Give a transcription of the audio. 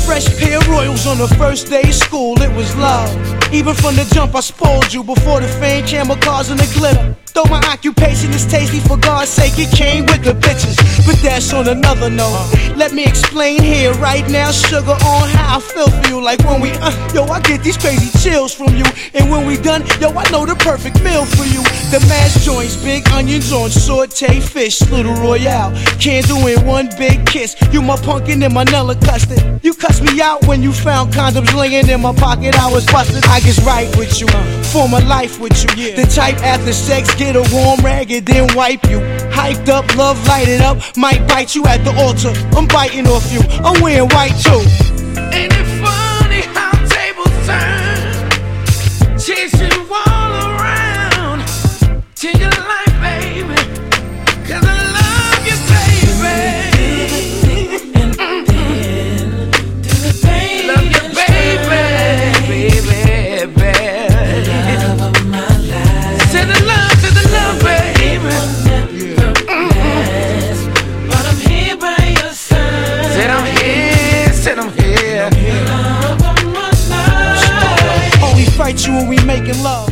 fresh pair of Royals on the first day of school, it was love. Even from the jump I spoiled you before the fame, camera cars and the glitter. Though my occupation is tasty, for God's sake it came with the bitches. But that's on another note. Let me explain here right now, sugar, on how I feel for you. Like when we, yo, I get these crazy chills from you. And when we done, yo, I know the perfect meal for you. The mash joints, big onions on saute fish, Little Royale. Can't do it one big kiss. You my pumpkin and my Nella custard. You cussed me out when you found condoms laying in my pocket. I was busted. I get right with you, form a life with you. The type after sex, get a warm rag and then wipe you. Hyped up, love lighted up, might bite you at the altar. I'm biting off you, I'm wearing white too. Ain't it funny how tables turn, chasing you all around, change your life, baby, 'cause I love you, baby. Love you, baby, baby. Love of my life. Send the love, baby. But I'm here by your side. Said I'm here. Only fight you when we making love.